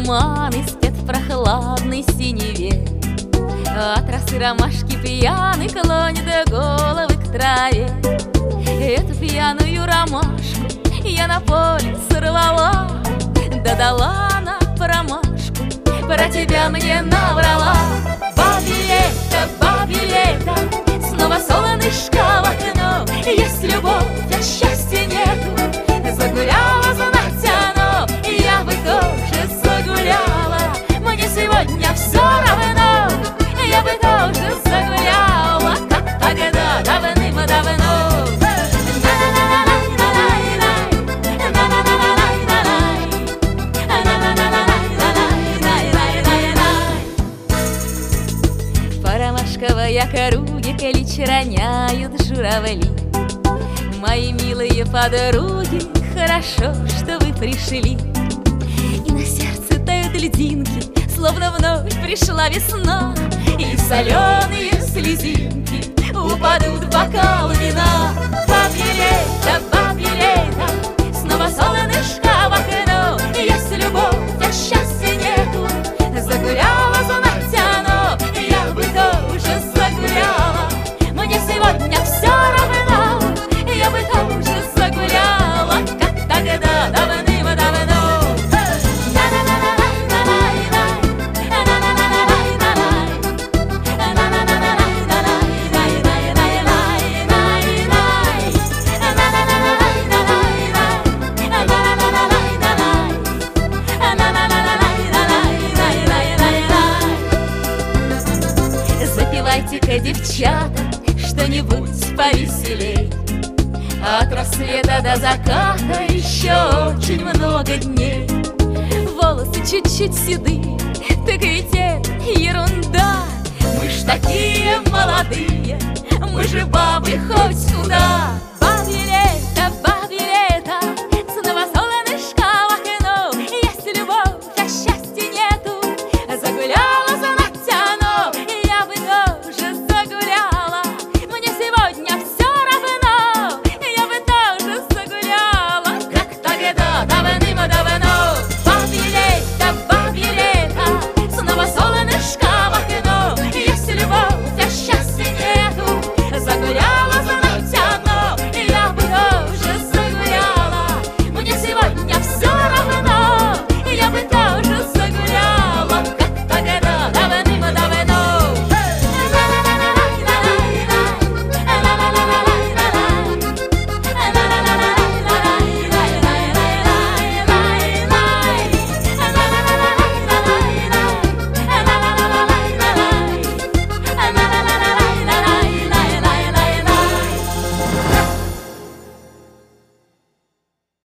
туманы спят в прохладной синеве. От росы ромашки пьяный клонит головы к траве. Эту пьяную ромашку я на поле сорвала, да дала на промашку, про тебя мне наврала. Бабье лето, снова солнышко в окно. Есть любовь, а счастья нету, загуляла, знать оно. Я бы тоже загуляла, мне сегодня все равно. Я бы тоже загуляла, как тогда, давным-давно. По ромашковой округе клич роняют журавли. Мои милые подруги, хорошо, что вы пришли. И на сердце тают льдинки, словно вновь пришла весна. И соленые слезинки упадут в бокал вина. Бабье лето, снова солнышко в окно. Есть любовь, а счастья нету, загуляла, знать оно. Я бы тоже загуляла, мне сегодня все равно. Я бы тоже загуляла, как тогда, давным-давно. Запевайте-ка, девчата, что-нибудь повеселей. От рассвета до заката еще очень много дней. Волосы чуть-чуть седые, так ведь это ерунда. Мы ж такие молодые, мы же бабы хоть куда.